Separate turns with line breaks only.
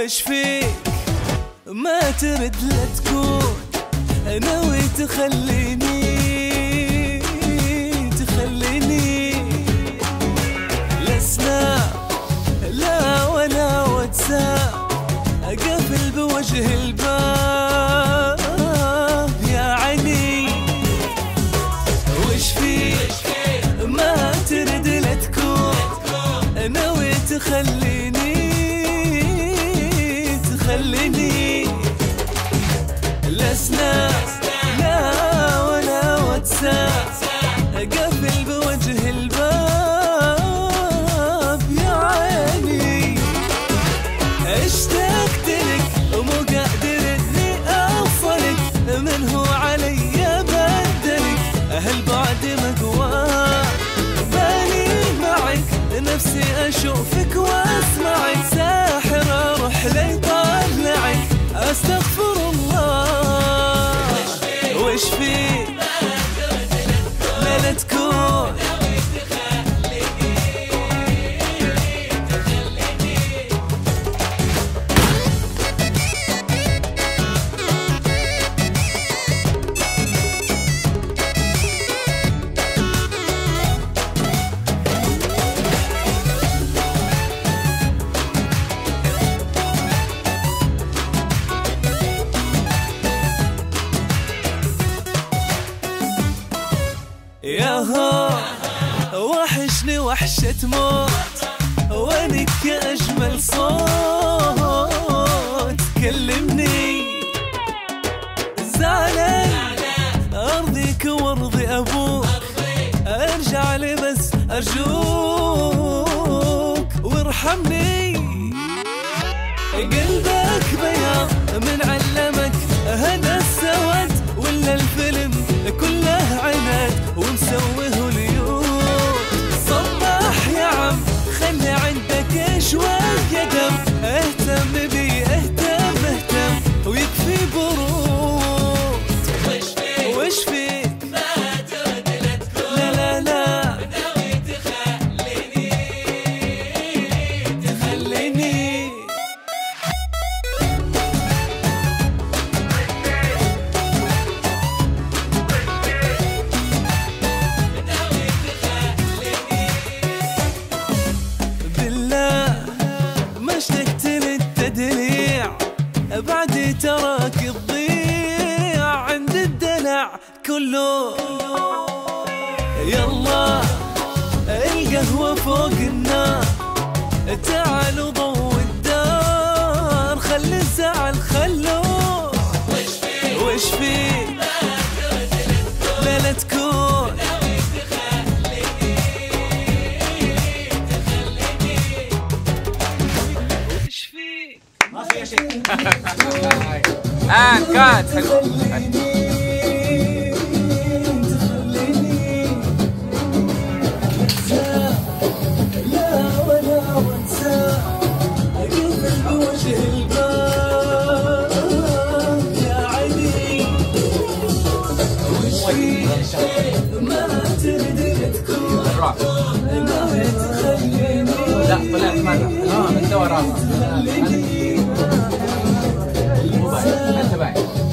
وش فيك ما ترد لا تكون ناوي تخليني لسنا لا ولا واتساب أقفل بوجه الباب يا عيني. وش فيك ما ترد لا تكون ناوي تخليني لسنا لا ولا واتساب أقفل بوجه الباب يا عيني. اشتقت لك ومو قادر اني اوصلك من هو علي بدلك هالبعد مقوى بالي معك نفسي اشوفك واسمعك ساحر اروح لي طالعك استغفر الله. وش فيك لا تكون ياهو وحشني وحشة موت وينك يا أجمل صوت كلمني زعلان أرضيك وارضي أبوك ارجع لي بس أرجوك وارحمني. قلبك بياض من علمك هذا السواد ولا الفيلم كله عناد ومسويه اليوم صباح يا عم خلي عندك شوية دم اهتم بي اهتم ويكفي برود. وش فيك ما ترد لا تكون لا ناوي تخليني بعد تراك تضيع عند الدلع كله. يلا القهوة فوق النار تعالوا ضو الدار خلي الزعل خلوه. وش فيك لا تكون وش فيك ما في شيء
كات حلو.
لا ولا واتساب أقفل بوجه الباب يا عيني. وش فيك ما ترد تكون ناوي تخليني
لا طلعت مرة انت وراها انت بعد